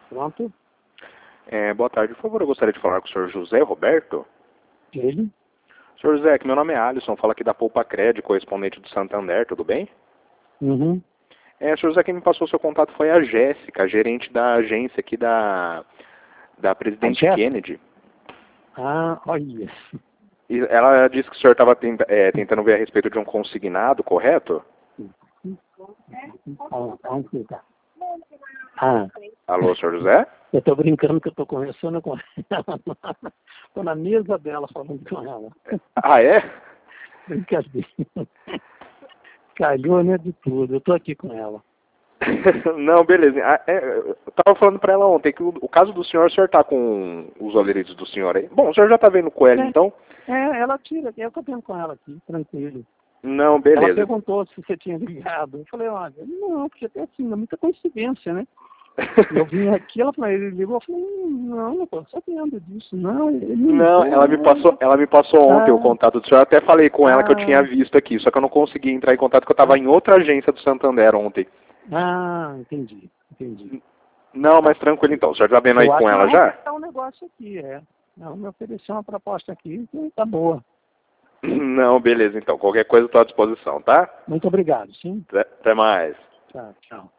Pronto. Boa tarde, por favor, eu gostaria de falar com o senhor José Roberto. Ele? Senhor José, que meu nome é Alisson, falo aqui da Poupa Cred, correspondente do Santander, tudo bem? Uhum. Senhor José, quem me passou o seu contato foi a Jéssica, gerente da agência aqui da A Presidente Jéssica? Kennedy. Ah, olha. E ela disse que o senhor estava tentando ver a respeito de um consignado, correto? Onde você tá? Ah, Alô, senhor José? eu tô brincando que eu tô conversando com ela. Tô na mesa dela falando com ela. Ah, é? Brincadeira. Calhou, né, de tudo. Eu tô aqui com ela. Não, beleza. Eu tava falando pra ela ontem que o caso do senhor tá com os oleritos do senhor aí. Bom, o senhor já tá vendo com ela, então? Ela tira. Eu tô vendo com ela aqui, tranquilo. Não, Ela beleza. perguntou se você tinha ligado. Eu falei, olha, não, porque até assim, é muita coincidência, né? Eu vim aqui, ela falou, ele ligou, eu falei, não tô sabendo disso, não, ele Não, ligou, ela me passou ontem o Ah, contato do senhor. Eu até falei com ela que eu tinha ah, visto aqui, só que eu não consegui entrar em contato porque eu estava em outra agência do Santander ontem. entendi. Não, Tá. mas tranquilo então. O senhor tá vendo aí Eu com acho que ela nós vamos já? fechar um negócio aqui, Ela me ofereceu uma proposta aqui que tá boa. Não, beleza então. Qualquer coisa eu tô à disposição, tá? Muito obrigado, sim? Até mais. Tchau.